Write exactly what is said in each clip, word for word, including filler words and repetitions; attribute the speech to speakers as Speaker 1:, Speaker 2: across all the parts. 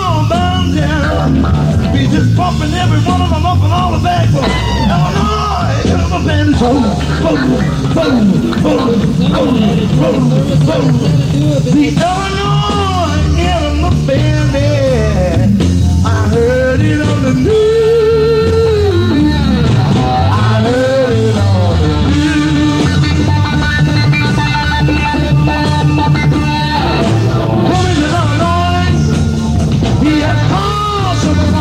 Speaker 1: on down there. Be just pumping every one of them up and all the back for Illinois. Illinois band is boom, boom, boom, boom, boom, boom, boom. The Illinois, Illinois band, yeah. I heard it on the news. I heard it on the news. Coming to Illinois, he had cars of the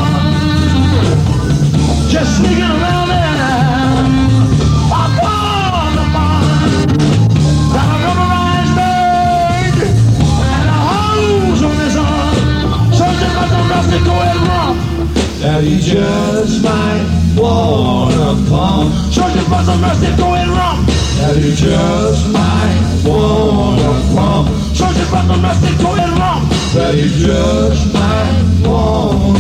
Speaker 1: run, just sneaking around there. Pop on the barn, got a rubberized bird and a hose on his arm, something about the rustic going wrong. That he just might wanna come. Something about the rustic going wrong. That he just might wanna come. Something about the rustic going wrong. That he just might want.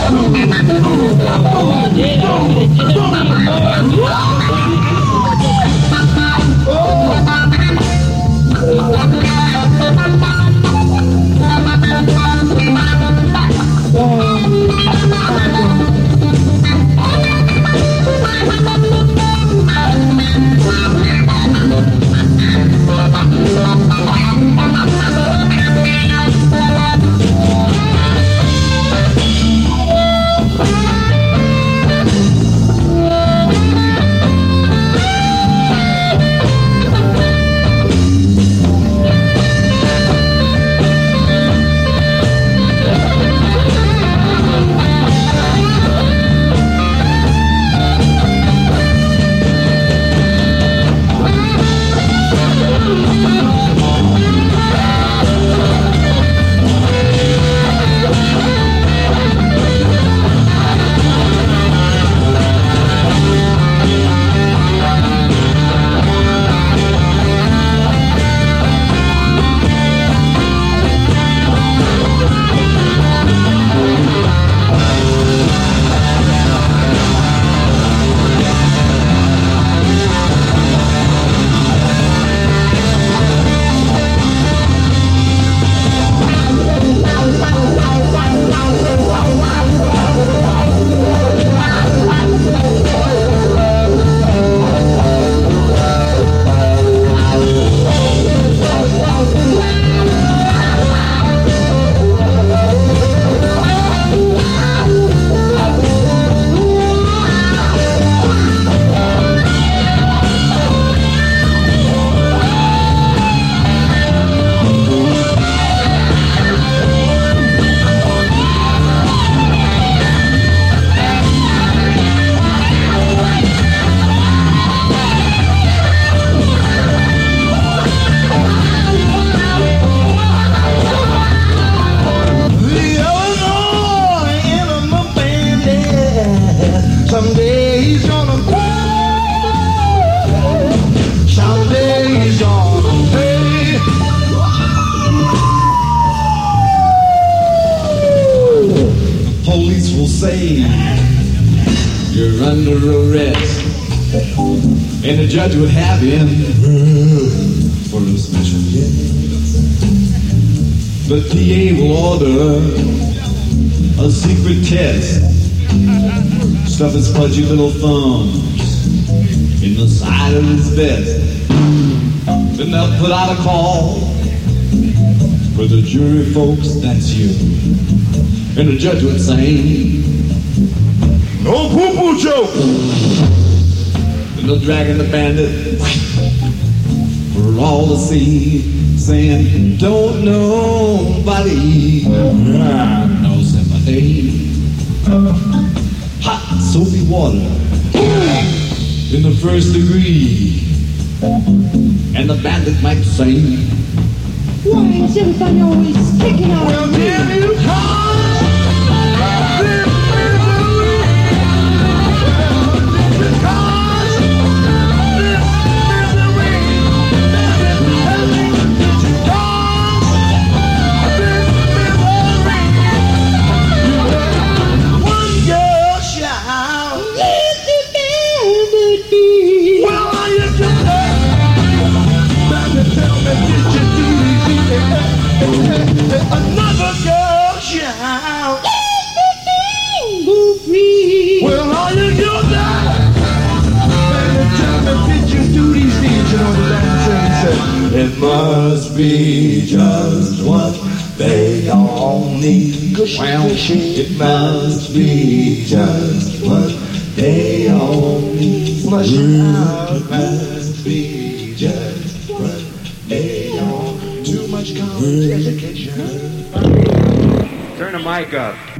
Speaker 1: Someday he's gonna pay. Someday he's gonna pay. The police will say you're under arrest, and the judge would have him for a special guest. The P A will order a secret test. Stuff his pudgy little thumbs in the side of his vest. Then they'll put out a call for the jury folks, that's you. And the judge would say, no poo-poo joke. Then they'll drag in the bandit for all to see, saying, don't nobody no sympathy. Hot soapy water in the first degree, and the bandit might say,
Speaker 2: why is everybody always taking out?
Speaker 1: Well, here you come. Another girl shine. It must be just what they all need. Well, it must be just what they all need. Flush it out. It must be just what they all need. Too much college education.
Speaker 3: Turn the mic up.